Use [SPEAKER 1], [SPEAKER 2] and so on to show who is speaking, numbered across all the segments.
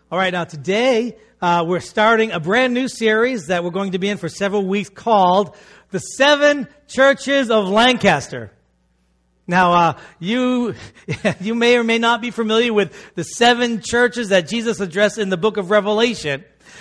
[SPEAKER 1] All right, now today we're starting a brand new series that we're going to be in for several weeks called The Seven Churches of Lancaster. Now, you may or may not be familiar with the seven churches that Jesus addressed in the book of Revelation.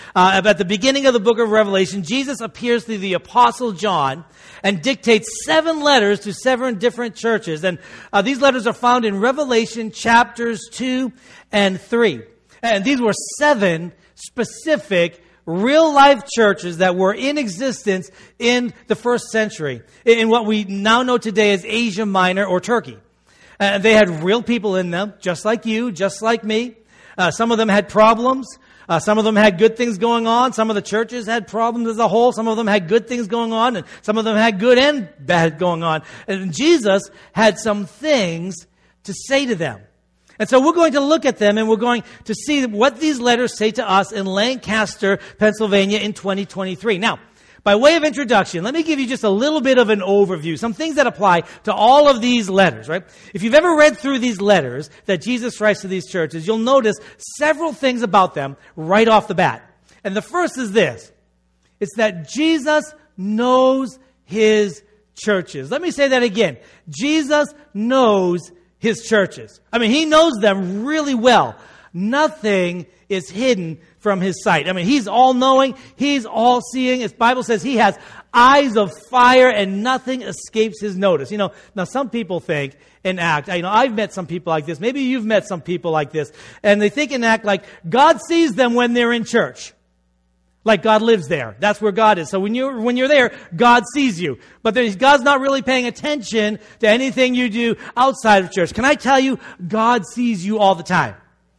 [SPEAKER 1] At the beginning of the book of Revelation, Jesus appears to the Apostle John and dictates 7 letters to 7 different churches. And these letters are found in Revelation chapters 2 and 3. And these were 7 specific real-life churches that were in existence in the first century, in what we now know today as Asia Minor or Turkey. They had real people in them, just like you, just like me. Some of them had problems. Some of them had good things going on. Some of the churches had problems as a whole. Some of them had good things going on, and some of them had good and bad going on. And Jesus had some things to say to them. And so we're going to look at them, and we're going to see what these letters say to us in Lancaster, Pennsylvania in 2023. Now, by way of introduction, let me give you just a little bit of an overview, some things that apply to all of these letters, right? If you've ever read through these letters that Jesus writes to these churches, you'll notice several things about them right off the bat. And the first is this. It's that Jesus knows his churches. Let me say that again. Jesus knows his churches. I mean, he knows them really well. Nothing is hidden from his sight. I mean, he's all-knowing. He's all-seeing. His Bible says he has eyes of fire and nothing escapes his notice. You know, now some people think and act. I've met some people like this. Maybe you've met some people like this. And they think and act like God sees them when they're in church. Like God lives there. That's where God is. So when you're there, God sees you. But God's not really paying attention to anything you do outside of church. Can I tell you, God sees you all the time.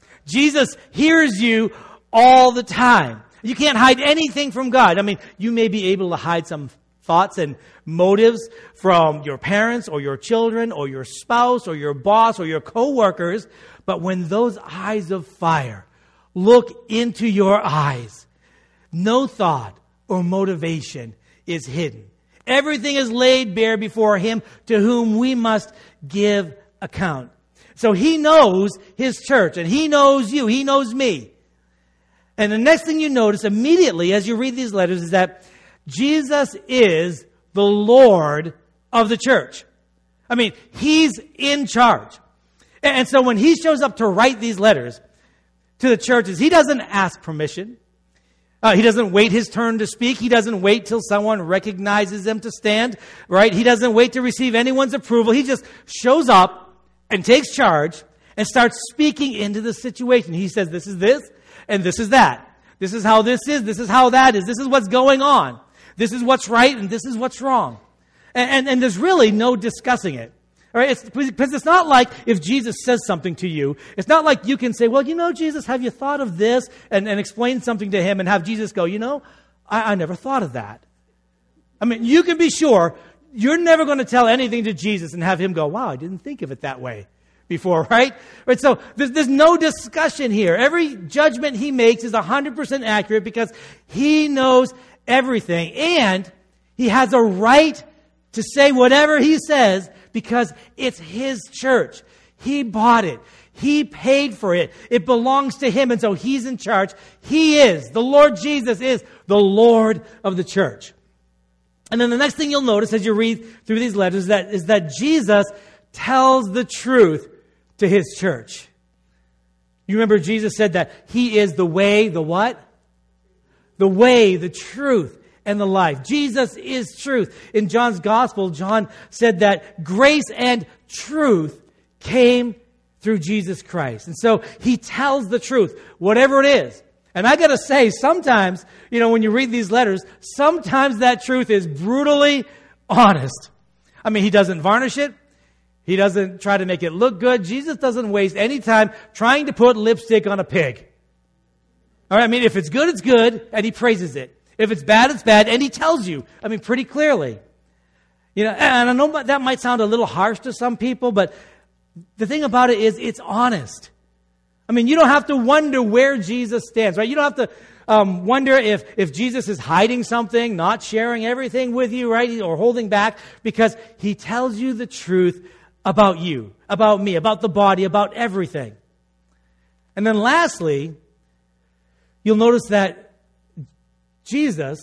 [SPEAKER 1] Jesus hears you all the time. You can't hide anything from God. I mean, you may be able to hide some thoughts and motives from your parents or your children or your spouse or your boss or your coworkers. But when those eyes of fire look into your eyes, no thought or motivation is hidden. Everything is laid bare before him to whom we must give account. So he knows his church, and he knows you. He knows me. And the next thing you notice immediately as you read these letters is that Jesus is the Lord of the church. I mean, he's in charge. And so when he shows up to write these letters to the churches, he doesn't ask permission. He doesn't wait his turn to speak. He doesn't wait till someone recognizes him to stand, right? He doesn't wait to receive anyone's approval. He just shows up and takes charge and starts speaking into the situation. He says, this is this, and this is that. This is how this is how that is. This is what's going on. This is what's right, and this is what's wrong. And there's really no discussing it. All right? Because it's not like if Jesus says something to you, it's not like you can say, well, Jesus, have you thought of this? And explain something to him and have Jesus go, I never thought of that. I mean, you can be sure you're never going to tell anything to Jesus and have him go, wow, I didn't think of it that way before, right? Right. So there's no discussion here. Every judgment he makes is 100% accurate because he knows everything. And he has a right to say whatever he says because it's his church. He bought it. He paid for it. It belongs to him. And so he's in charge. The Lord Jesus is the Lord of the church. And then the next thing you'll notice as you read through these letters is that Jesus tells the truth to his church. You remember Jesus said that he is the way, the what? The way, the truth, and the life. Jesus is truth. In John's gospel, John said that grace and truth came through Jesus Christ. And so he tells the truth, whatever it is. And I got to say, sometimes, when you read these letters, sometimes that truth is brutally honest. I mean, he doesn't varnish it. He doesn't try to make it look good. Jesus doesn't waste any time trying to put lipstick on a pig. All right, I mean, if it's good, it's good, and he praises it. If it's bad, it's bad, and he tells you, pretty clearly. And I know that might sound a little harsh to some people, but the thing about it is it's honest. I mean, you don't have to wonder where Jesus stands, right? You don't have to wonder if Jesus is hiding something, not sharing everything with you, right? Or holding back, because he tells you the truth about you, about me, about the body, about everything. And then lastly, you'll notice that Jesus,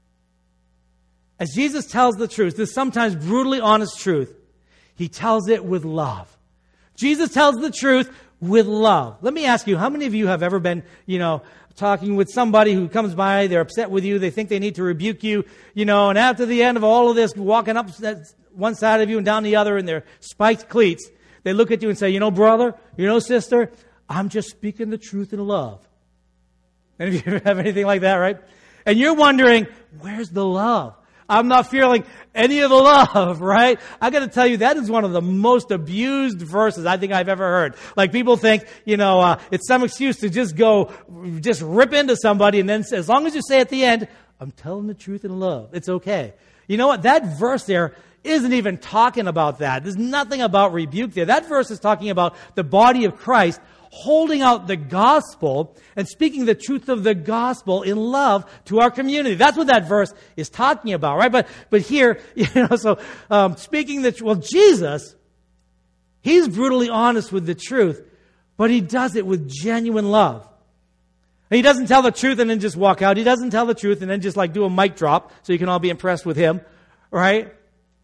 [SPEAKER 1] as Jesus tells the truth, this sometimes brutally honest truth, he tells it with love. Jesus tells the truth with love. Let me ask you, how many of you have ever been, talking with somebody who comes by, they're upset with you, they think they need to rebuke you, and after the end of all of this, walking up one side of you and down the other in their spiked cleats, they look at you and say, brother, sister, I'm just speaking the truth in love. Any of you ever have anything like that, right? And you're wondering, where's the love? I'm not feeling any of the love, right? I got to tell you, that is one of the most abused verses I think I've ever heard. Like people think, it's some excuse to just rip into somebody and then as long as you say at the end, I'm telling the truth in love, it's okay. You know what? That verse there isn't even talking about that. There's nothing about rebuke there. That verse is talking about the body of Christ holding out the gospel and speaking the truth of the gospel in love to our community. That's what that verse is talking about, right? But here, speaking Jesus, he's brutally honest with the truth, but he does it with genuine love. He doesn't tell the truth and then just walk out. He doesn't tell the truth and then just do a mic drop so you can all be impressed with him, right?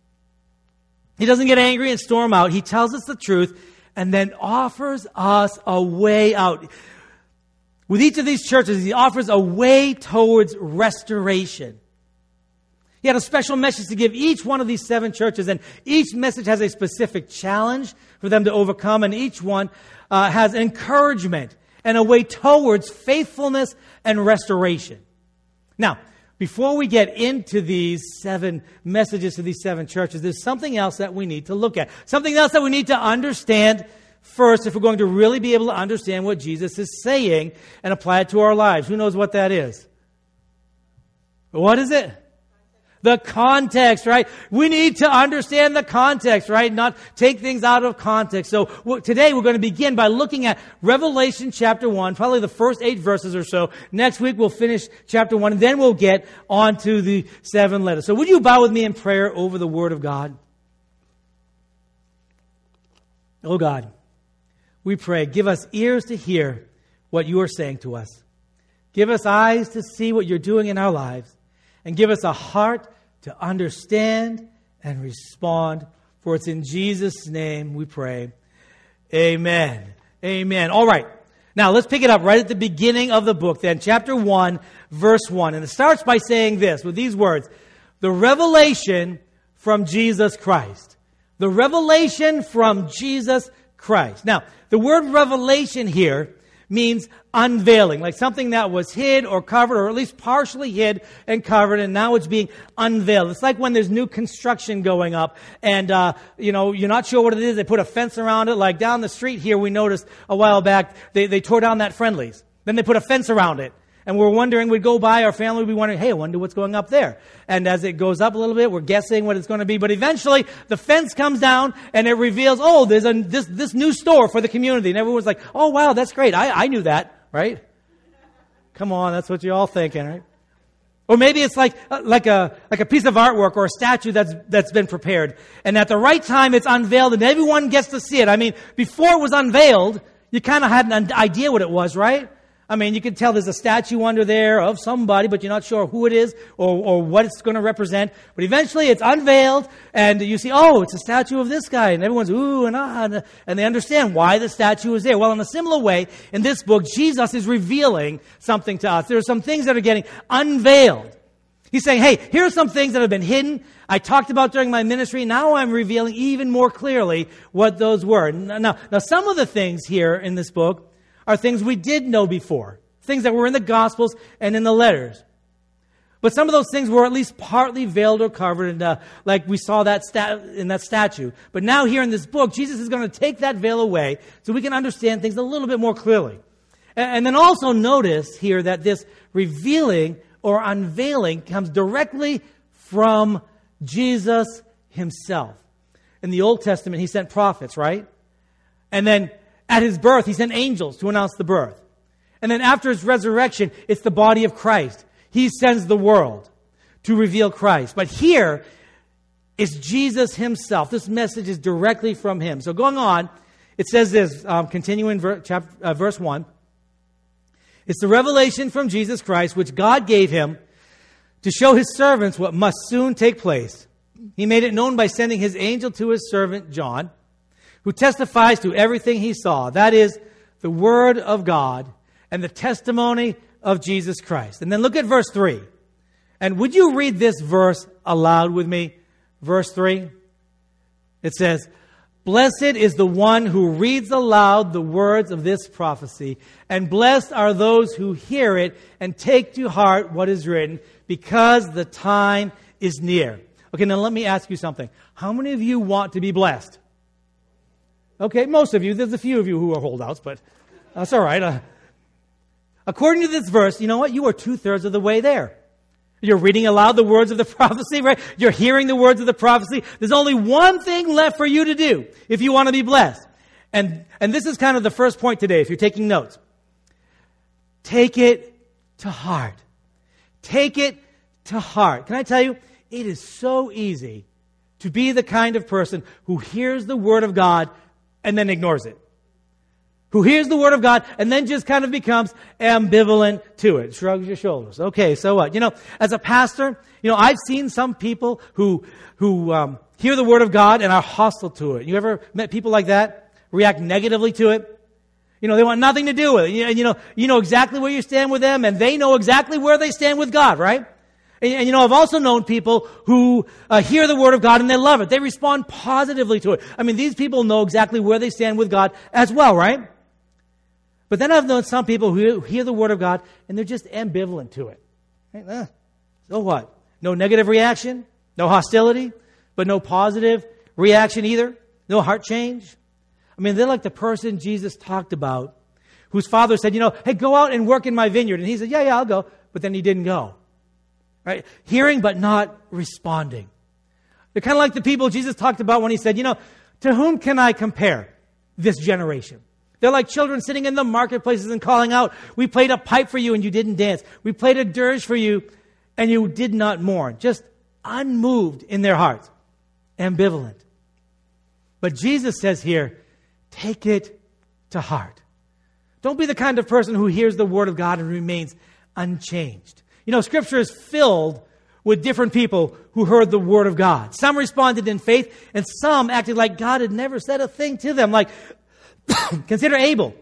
[SPEAKER 1] He doesn't get angry and storm out. He tells us the truth and then offers us a way out. With each of these churches, he offers a way towards restoration. He had a special message to give each one of these 7 churches, and each message has a specific challenge for them to overcome, and each one has encouragement and a way towards faithfulness and restoration. Now, before we get into these 7 messages to these 7 churches, there's something else that we need to look at. Something else that we need to understand first if we're going to really be able to understand what Jesus is saying and apply it to our lives. Who knows what that is? What is it? The context, right? We need to understand the context, right? Not take things out of context. So today we're going to begin by looking at Revelation chapter 1, probably the first 8 verses or so. Next week we'll finish chapter 1, and then we'll get on to the 7 letters. So would you bow with me in prayer over the Word of God? Oh God, we pray, give us ears to hear what you are saying to us. Give us eyes to see what you're doing in our lives. And give us a heart to understand and respond. For it's in Jesus' name we pray. Amen. Amen. All right. Now let's pick it up right at the beginning of the book then. Chapter 1, verse 1. And it starts by saying this, with these words. The revelation from Jesus Christ. The revelation from Jesus Christ. Now, the word revelation here means unveiling, like something that was hid or covered, or at least partially hid and covered, and now it's being unveiled. It's like when there's new construction going up, and you're not sure what it is. They put a fence around it. Like down the street here, we noticed a while back they tore down that Friendly's. Then they put a fence around it, and we're wondering. We'd go by, our family would be wondering, "Hey, I wonder what's going up there." And as it goes up a little bit, we're guessing what it's going to be. But eventually, the fence comes down, and it reveals, "Oh, there's this new store for the community." And everyone's like, "Oh, wow, that's great. I knew that." Right? Come on, that's what you're all thinking, right? Or maybe it's like a piece of artwork or a statue that's been prepared, and at the right time it's unveiled, and everyone gets to see it. I mean, before it was unveiled, you kind of had an idea what it was, right? I mean, you can tell there's a statue under there of somebody, but you're not sure who it is or what it's going to represent. But eventually it's unveiled, and you see, oh, it's a statue of this guy. And everyone's ooh and ah, and they understand why the statue is there. Well, in a similar way, in this book, Jesus is revealing something to us. There are some things that are getting unveiled. He's saying, hey, here are some things that have been hidden. I talked about during my ministry. Now I'm revealing even more clearly what those were. Now, some of the things here in this book are things we did know before, things that were in the Gospels and in the letters. But some of those things were at least partly veiled or covered, and like we saw that in that statue. But now here in this book, Jesus is going to take that veil away so we can understand things a little bit more clearly. And then also notice here that this revealing or unveiling comes directly from Jesus himself. In the Old Testament, he sent prophets, right? And then at his birth, he sent angels to announce the birth. And then after his resurrection, it's the body of Christ. He sends the world to reveal Christ. But here is Jesus himself. This message is directly from him. So going on, it says this, continuing verse 1. It's the revelation from Jesus Christ, which God gave him to show his servants what must soon take place. He made it known by sending his angel to his servant John, who testifies to everything he saw. That is, the word of God and the testimony of Jesus Christ. And then look at verse 3. And would you read this verse aloud with me? Verse 3. It says, "Blessed is the one who reads aloud the words of this prophecy, and blessed are those who hear it and take to heart what is written, because the time is near." Okay, now let me ask you something. How many of you want to be blessed? Okay, most of you. There's a few of you who are holdouts, but that's all right. According to this verse, you know what? You are 2/3 of the way there. You're reading aloud the words of the prophecy, right? You're hearing the words of the prophecy. There's only one thing left for you to do if you want to be blessed. And this is kind of the first point today, if you're taking notes. Take it to heart. Take it to heart. Can I tell you, it is so easy to be the kind of person who hears the Word of God and then ignores it. Who hears the Word of God and then just kind of becomes ambivalent to it. Shrugs your shoulders. Okay, so what? You know, as a pastor, I've seen some people who hear the Word of God and are hostile to it. You ever met people like that? React negatively to it? They want nothing to do with it. And you know exactly where you stand with them, and they know exactly where they stand with God, right? And I've also known people who hear the Word of God and they love it. They respond positively to it. I mean, these people know exactly where they stand with God as well, right? But then I've known some people who hear the Word of God and they're just ambivalent to it. Right? So what? No negative reaction, no hostility, but no positive reaction either. No heart change. I mean, they're like the person Jesus talked about, whose father said, hey, go out and work in my vineyard. And he said, yeah, I'll go. But then he didn't go. Right? Hearing but not responding. They're kind of like the people Jesus talked about when he said, to whom can I compare this generation? They're like children sitting in the marketplaces and calling out, we played a pipe for you and you didn't dance. We played a dirge for you and you did not mourn. Just unmoved in their hearts. Ambivalent. But Jesus says here, take it to heart. Don't be the kind of person who hears the Word of God and remains unchanged. Scripture is filled with different people who heard the Word of God. Some responded in faith, and some acted like God had never said a thing to them. Like, consider Abel.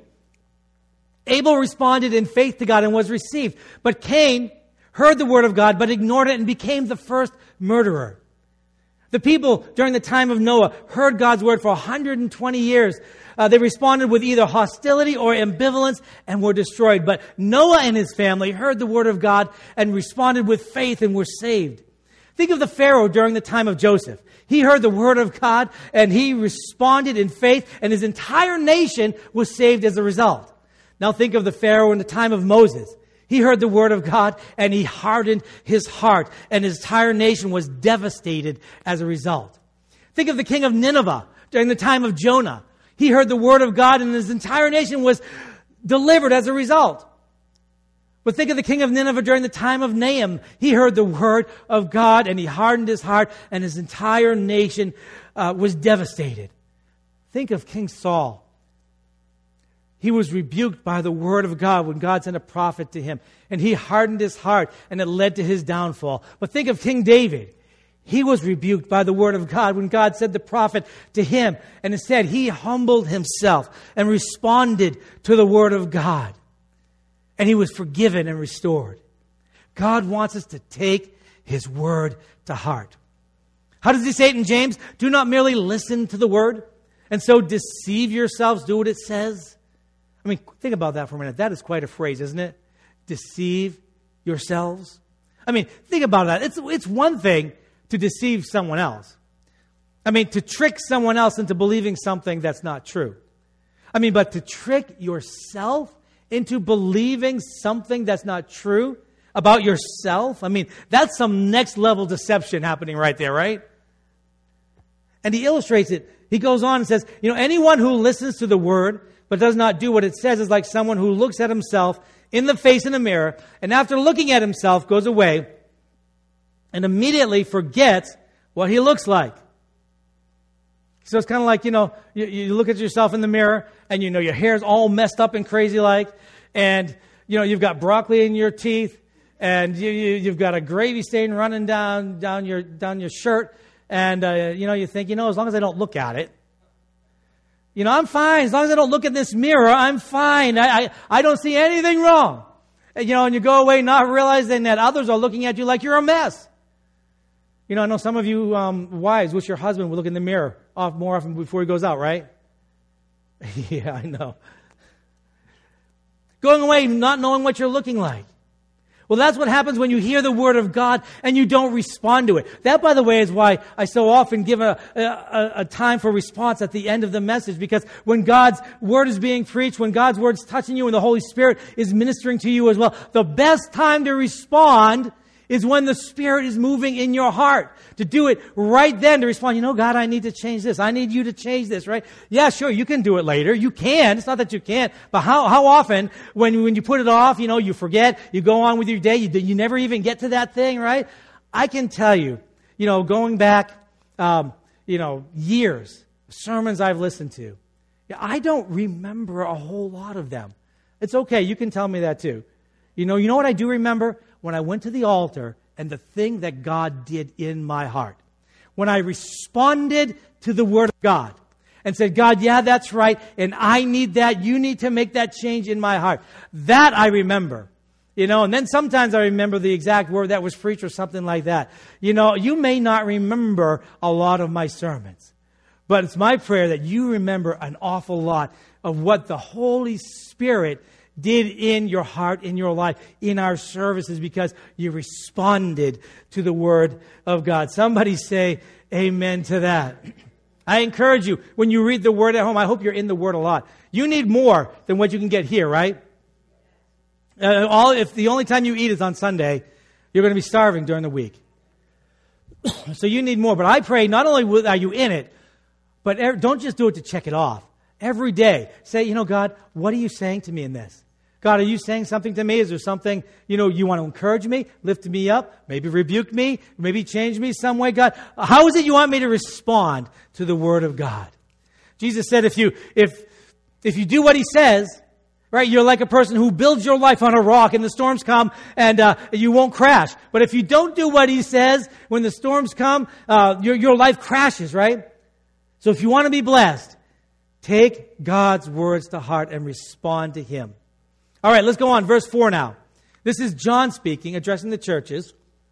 [SPEAKER 1] Abel responded in faith to God and was received. But Cain heard the Word of God, but ignored it and became the first murderer. The people during the time of Noah heard God's Word for 120 years. They responded with either hostility or ambivalence and were destroyed. But Noah and his family heard the Word of God and responded with faith and were saved. Think of the Pharaoh during the time of Joseph. He heard the Word of God and he responded in faith, and his entire nation was saved as a result. Now think of the Pharaoh in the time of Moses. He heard the Word of God and he hardened his heart, and his entire nation was devastated as a result. Think of the king of Nineveh during the time of Jonah. He heard the Word of God and his entire nation was delivered as a result. But think of the king of Nineveh during the time of Nahum. He heard the Word of God and he hardened his heart, and his entire nation was devastated. Think of King Saul. He was rebuked by the Word of God when God sent a prophet to him, and he hardened his heart, and it led to his downfall. But think of King David. He was rebuked by the Word of God when God sent the prophet to him, and instead he humbled himself and responded to the Word of God. And he was forgiven and restored. God wants us to take His Word to heart. How does He say it in James? Do not merely listen to the Word and so deceive yourselves. Do what it says. I mean, think about that for a minute. That is quite a phrase, isn't it? Deceive yourselves. I mean, think about that. It's one thing to deceive someone else. I mean, to trick someone else into believing something that's not true. I mean, but to trick yourself into believing something that's not true about yourself, I mean, that's some next level deception happening right there, right? And he illustrates it. He goes on and says, anyone who listens to the Word but does not do what it says is like someone who looks at himself in the face in a mirror, and after looking at himself goes away and immediately forgets what he looks like. So it's kind of like, you look at yourself in the mirror and your hair's all messed up and crazy like, and you've got broccoli in your teeth, and you've got a gravy stain running down your shirt, and you think, as long as I don't look at it, I'm fine. As long as I don't look at this mirror, I'm fine. I don't see anything wrong. And you go away not realizing that others are looking at you like you're a mess. I know some of you wives wish your husband would look in the mirror more often before he goes out, right? Yeah, I know. Going away not knowing what you're looking like. Well, that's what happens when you hear the Word of God and you don't respond to it. That, by the way, is why I so often give a time for response at the end of the message, because when God's Word is being preached, when God's Word is touching you and the Holy Spirit is ministering to you as well, the best time to respond is when the Spirit is moving in your heart. To do it right then, to respond, God, I need to change this. I need you to change this, right? Yeah, sure, you can do it later. You can. It's not that you can't. But how often, when you put it off, you forget, you go on with your day, you never even get to that thing, right? I can tell you, going back, years, sermons I've listened to, I don't remember a whole lot of them. It's okay. You can tell me that too. You know what I do remember? When I went to the altar and the thing that God did in my heart. When I responded to the Word of God and said, God, yeah, that's right, and I need that. You need to make that change in my heart. That I remember. And then sometimes I remember the exact word that was preached or something like that. You may not remember a lot of my sermons, but it's my prayer that you remember an awful lot of what the Holy Spirit did in your heart, in your life, in our services, because you responded to the Word of God. Somebody say amen to that. I encourage you, when you read the Word at home, I hope you're in the Word a lot. You need more than what you can get here, right? If the only time you eat is on Sunday, you're going to be starving during the week. So you need more. But I pray not only are you in it, but don't just do it to check it off. Every day, say, God, what are you saying to me in this? God, are you saying something to me? Is there something, you want to encourage me, lift me up, maybe rebuke me, maybe change me some way? God, how is it you want me to respond to the Word of God? Jesus said if you do what He says, right, you're like a person who builds your life on a rock and the storms come and you won't crash. But if you don't do what He says, when the storms come, your life crashes, right? So if you want to be blessed, take God's words to heart and respond to Him. All right, let's go on. Verse 4 now. This is John speaking, addressing the churches.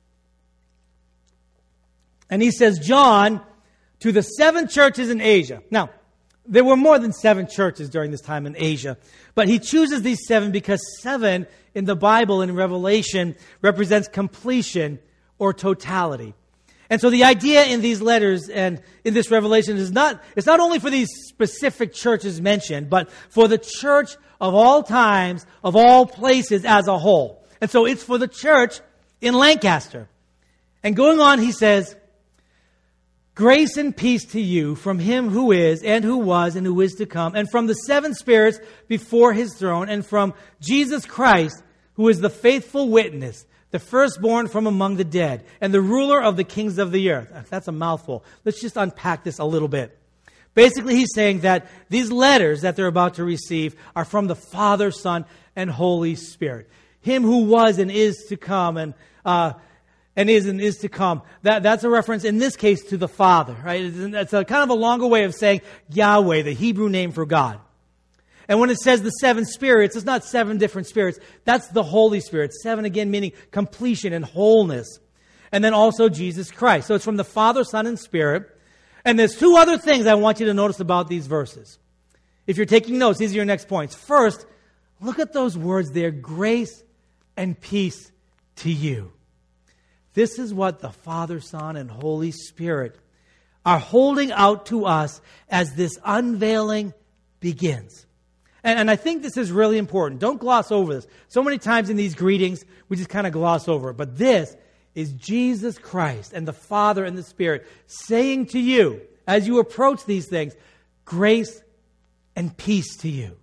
[SPEAKER 1] And he says, John, to the 7 churches in Asia. Now, there were more than 7 churches during this time in Asia. But he chooses these 7 because 7 in the Bible and in Revelation represents completion or totality. And so the idea in these letters and in this Revelation it's not only for these specific churches mentioned, but for the church of all times, of all places as a whole. And so it's for the church in Lancaster. And going on, he says, grace and peace to you from Him who is and who was and who is to come, and from the 7 spirits before His throne, and from Jesus Christ, who is the faithful witness, the firstborn from among the dead, and the ruler of the kings of the earth. That's a mouthful. Let's just unpack this a little bit. Basically, he's saying that these letters that they're about to receive are from the Father, Son, and Holy Spirit. Him who was and is to come, and is to come. That's a reference, in this case, to the Father. Right? It's a kind of a longer way of saying Yahweh, the Hebrew name for God. And when it says the 7 spirits, it's not 7 different spirits. That's the Holy Spirit. 7 again meaning completion and wholeness. And then also Jesus Christ. So it's from the Father, Son, and Spirit. And there's 2 other things I want you to notice about these verses. If you're taking notes, these are your next points. First, look at those words there, grace and peace to you. This is what the Father, Son, and Holy Spirit are holding out to us as this unveiling begins. And I think this is really important. Don't gloss over this. So many times in these greetings, we just kind of gloss over it. But this is Jesus Christ and the Father and the Spirit saying to you, as you approach these things, grace and peace to you.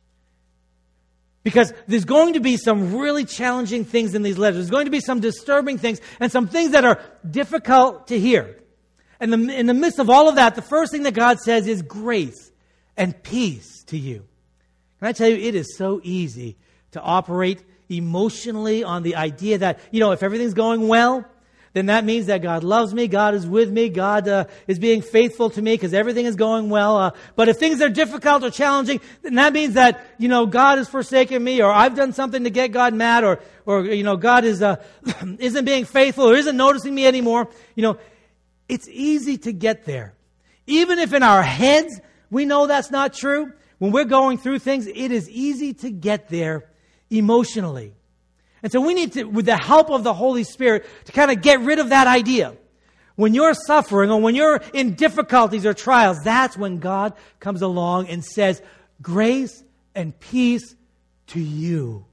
[SPEAKER 1] Because there's going to be some really challenging things in these letters. There's going to be some disturbing things and some things that are difficult to hear. And in the midst of all of that, the first thing that God says is grace and peace to you. Can I tell you, it is so easy to operate emotionally on the idea that, if everything's going well, then that means that God loves me, God is with me, God is being faithful to me because everything is going well. But if things are difficult or challenging, then that means that, God has forsaken me, or I've done something to get God mad, or God is isn't being faithful or isn't noticing me anymore. It's easy to get there. Even if in our heads we know that's not true, when we're going through things, it is easy to get there emotionally. And so we need to, with the help of the Holy Spirit, to kind of get rid of that idea. When you're suffering or when you're in difficulties or trials, that's when God comes along and says, grace and peace to you.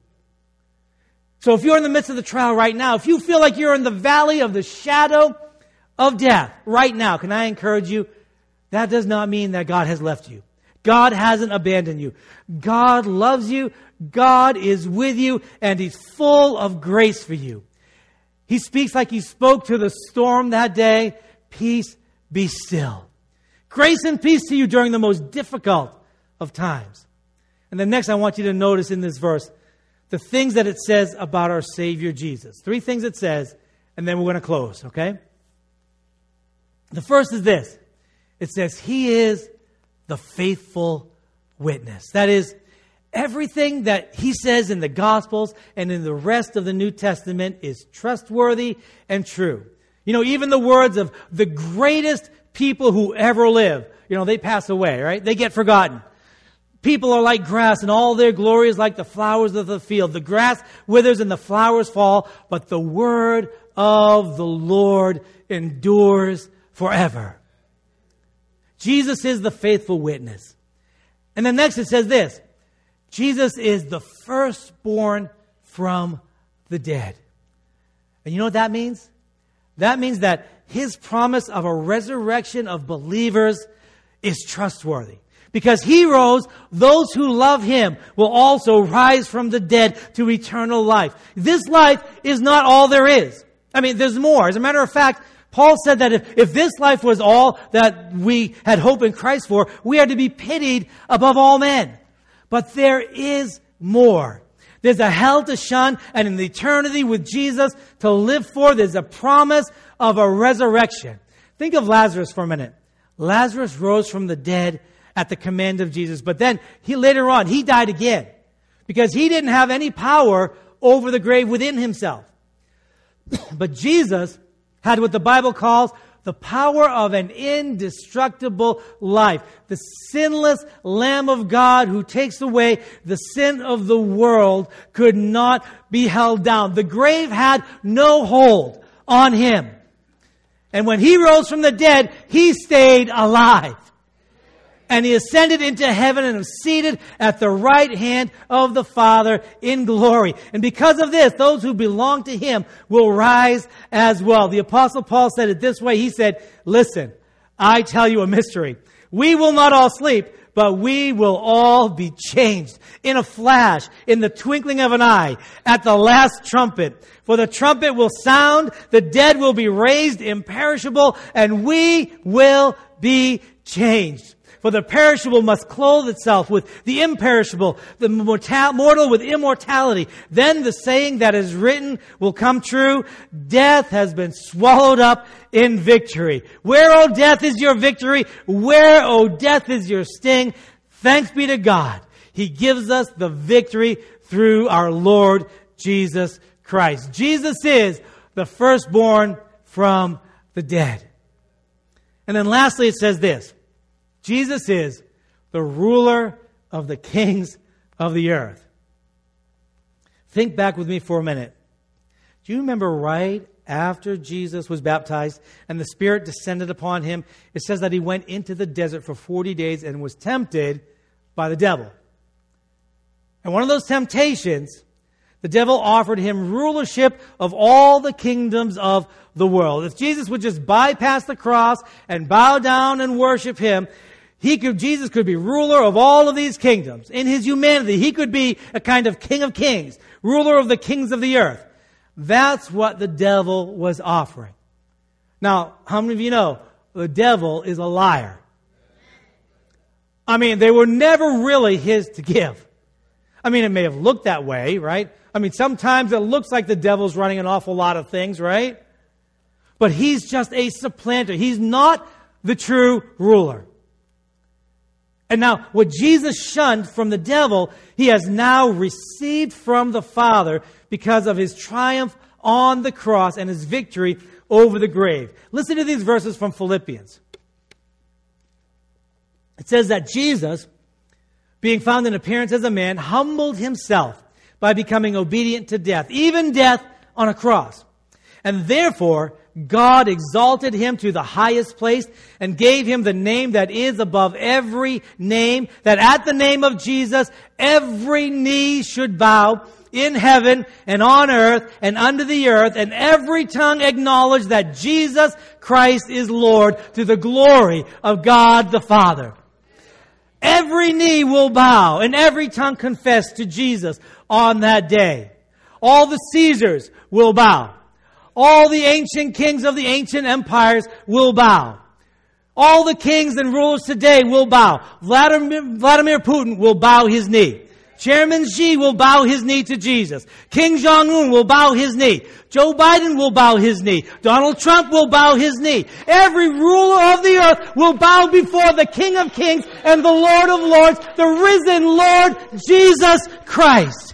[SPEAKER 1] So if you're in the midst of the trial right now, if you feel like you're in the valley of the shadow of death right now, can I encourage you? That does not mean that God has left you. God hasn't abandoned you. God loves you. God is with you, and He's full of grace for you. He speaks like He spoke to the storm that day. Peace, be still. Grace and peace to you during the most difficult of times. And then next I want you to notice in this verse the things that it says about our Savior Jesus. 3 things it says, and then we're going to close, okay? The first is this. It says, He is the faithful witness. That is, everything that He says in the Gospels and in the rest of the New Testament is trustworthy and true. Even the words of the greatest people who ever lived, they pass away, right? They get forgotten. People are like grass, and all their glory is like the flowers of the field. The grass withers and the flowers fall, but the word of the Lord endures forever. Jesus is the faithful witness. And then next it says this. Jesus is the firstborn from the dead. And you know what that means? That means that His promise of a resurrection of believers is trustworthy. Because He rose, those who love Him will also rise from the dead to eternal life. This life is not all there is. There's more. As a matter of fact, Paul said that if this life was all that we had hope in Christ for, we are to be pitied above all men. But there is more. There's a hell to shun and an eternity with Jesus to live for. There's a promise of a resurrection. Think of Lazarus for a minute. Lazarus rose from the dead at the command of Jesus. But then later on, he died again because he didn't have any power over the grave within himself. But Jesus had what the Bible calls the power of an indestructible life. The sinless Lamb of God who takes away the sin of the world could not be held down. The grave had no hold on Him. And when He rose from the dead, He stayed alive. And He ascended into heaven and was seated at the right hand of the Father in glory. And because of this, those who belong to Him will rise as well. The Apostle Paul said it this way. He said, listen, I tell you a mystery. We will not all sleep, but we will all be changed in a flash, in the twinkling of an eye, at the last trumpet. For the trumpet will sound, the dead will be raised imperishable, and we will be changed. For the perishable must clothe itself with the imperishable, the mortal with immortality. Then the saying that is written will come true. Death has been swallowed up in victory. Where, O death, is your victory? Where, O death, is your sting? Thanks be to God. He gives us the victory through our Lord Jesus Christ. Jesus is the firstborn from the dead. And then lastly it says this. Jesus is the ruler of the kings of the earth. Think back with me for a minute. Do you remember right after Jesus was baptized and the Spirit descended upon Him, it says that He went into the desert for 40 days and was tempted by the devil. And one of those temptations, the devil offered Him rulership of all the kingdoms of the world. If Jesus would just bypass the cross and bow down and worship Him, Jesus could be ruler of all of these kingdoms. In His humanity, He could be a kind of King of kings, ruler of the kings of the earth. That's what the devil was offering. Now, how many of you know the devil is a liar? They were never really His to give. I mean, it may have looked that way, right? I mean, sometimes it looks like the devil's running an awful lot of things, right? But he's just a supplanter. He's not the true ruler. And now, what Jesus shunned from the devil, he has now received from the Father because of his triumph on the cross and his victory over the grave. Listen to these verses from Philippians. It says that Jesus, being found in appearance as a man, humbled himself by becoming obedient to death, even death on a cross. And therefore, God exalted him to the highest place and gave him the name that is above every name, that at the name of Jesus, every knee should bow in heaven and on earth and under the earth, and every tongue acknowledge that Jesus Christ is Lord, to the glory of God the Father. Every knee will bow and every tongue confess to Jesus on that day. All the Caesars will bow. All the ancient kings of the ancient empires will bow. All the kings and rulers today will bow. Vladimir Putin will bow his knee. Chairman Xi will bow his knee to Jesus. King Jong-un will bow his knee. Joe Biden will bow his knee. Donald Trump will bow his knee. Every ruler of the earth will bow before the King of Kings and the Lord of Lords, the risen Lord Jesus Christ.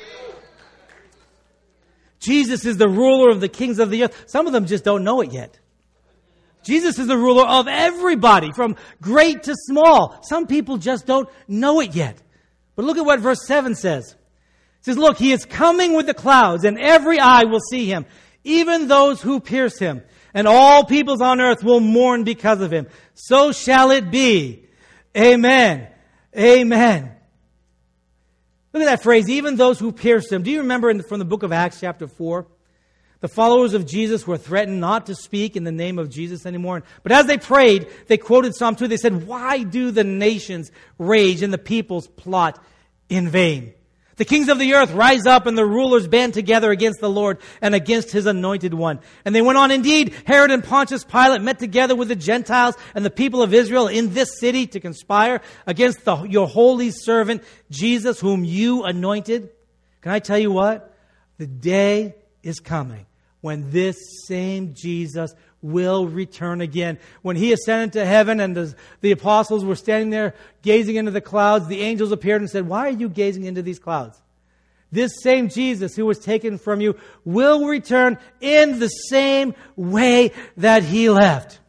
[SPEAKER 1] Jesus is the ruler of the kings of the earth. Some of them just don't know it yet. Jesus is the ruler of everybody, from great to small. Some people just don't know it yet. But look at what verse 7 says. It says, look, he is coming with the clouds, and every eye will see him, even those who pierced him. And all peoples on earth will mourn because of him. So shall it be. Amen. Amen. Look at that phrase, even those who pierced him. Do you remember from the book of Acts chapter 4? The followers of Jesus were threatened not to speak in the name of Jesus anymore. But as they prayed, they quoted Psalm 2. They said, why do the nations rage and the peoples plot in vain? The kings of the earth rise up and the rulers band together against the Lord and against his anointed one. And they went on, indeed, Herod and Pontius Pilate met together with the Gentiles and the people of Israel in this city to conspire against your holy servant, Jesus, whom you anointed. Can I tell you what? The day is coming when this same Jesus will return again. When he ascended to heaven and the apostles were standing there gazing into the clouds, the angels appeared and said, why are you gazing into these clouds? This same Jesus who was taken from you will return in the same way that he left.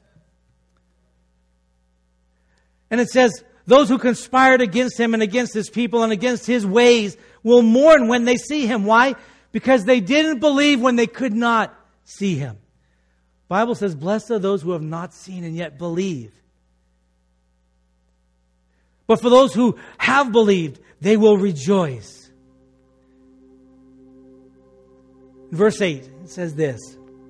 [SPEAKER 1] And it says, those who conspired against him and against his people and against his ways will mourn when they see him. Why? Because they didn't believe when they could not see him. The Bible says, blessed are those who have not seen and yet believe. But for those who have believed, they will rejoice. In verse 8, it says this,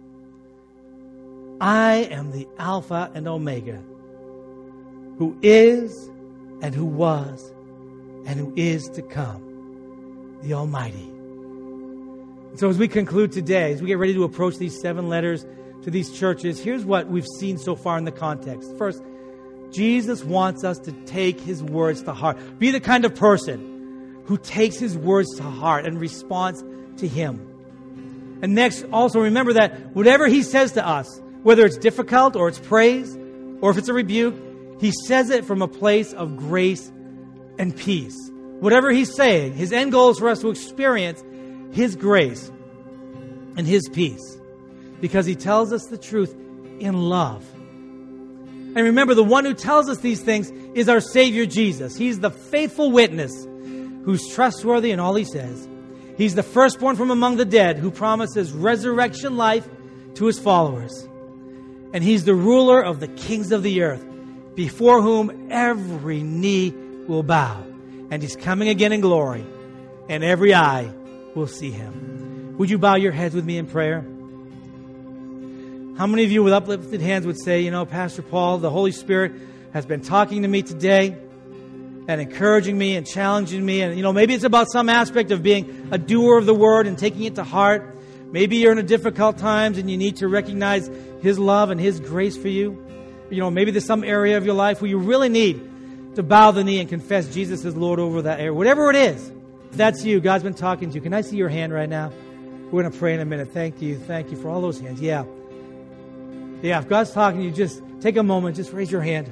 [SPEAKER 1] I am the Alpha and Omega, who is and who was and who is to come, the Almighty. So as we conclude today, as we get ready to approach these 7 letters to these churches, here's what we've seen so far in the context. First, Jesus wants us to take his words to heart. Be the kind of person who takes his words to heart and responds to him. And next, also remember that whatever he says to us, whether it's difficult or it's praise or if it's a rebuke, he says it from a place of grace and peace. Whatever he's saying, his end goal is for us to experience his grace and his peace, because he tells us the truth in love. And remember, the one who tells us these things is our Savior Jesus. He's the faithful witness who's trustworthy in all he says. He's the firstborn from among the dead who promises resurrection life to his followers. And he's the ruler of the kings of the earth, before whom every knee will bow. And he's coming again in glory, and every eye will see him. Would you bow your heads with me in prayer? How many of you with uplifted hands would say, you know, Pastor Paul, the Holy Spirit has been talking to me today and encouraging me and challenging me. And, you know, maybe it's about some aspect of being a doer of the word and taking it to heart. Maybe you're in a difficult times and you need to recognize his love and his grace for you. You know, maybe there's some area of your life where you really need to bow the knee and confess Jesus as Lord over that area. Whatever it is, If that's you, God's been talking to you. Can I see your hand right now? We're going to pray in a minute. Thank you. Thank you for all those hands. Yeah. Yeah, if God's talking to you, just take a moment. Just raise your hand.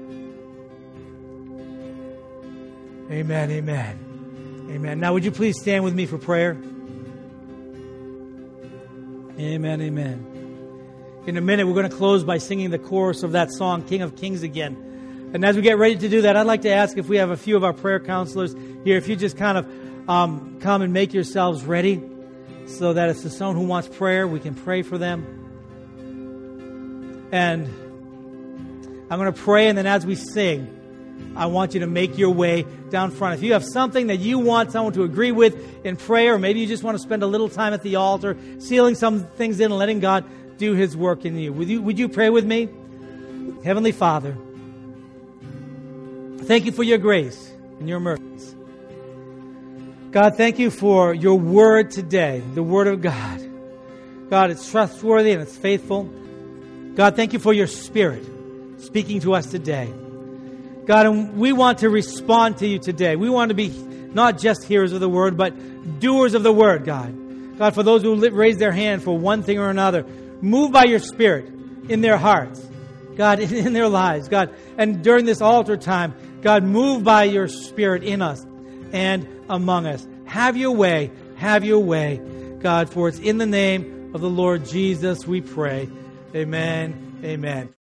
[SPEAKER 1] Amen, amen, amen. Now, would you please stand with me for prayer? Amen, amen. In a minute, we're going to close by singing the chorus of that song, King of Kings, again. And as we get ready to do that, I'd like to ask if we have a few of our prayer counselors here, if you just kind of come and make yourselves ready so that if there's someone who wants prayer, we can pray for them. And I'm going to pray, and then as we sing, I want you to make your way down front. If you have something that you want someone to agree with in prayer, or maybe you just want to spend a little time at the altar, sealing some things in and letting God do His work in you. Would you pray with me? Heavenly Father, thank you for your grace and your mercies. God, thank you for your word today, the word of God. God, it's trustworthy and it's faithful. God, thank you for your Spirit speaking to us today. God, and we want to respond to you today. We want to be not just hearers of the word, but doers of the word, God. God, for those who raise their hand for one thing or another, move by your Spirit in their hearts, God, in their lives, God. And during this altar time, God, move by your Spirit in us and among us. Have your way, God, for it's in the name of the Lord Jesus we pray. Amen, amen.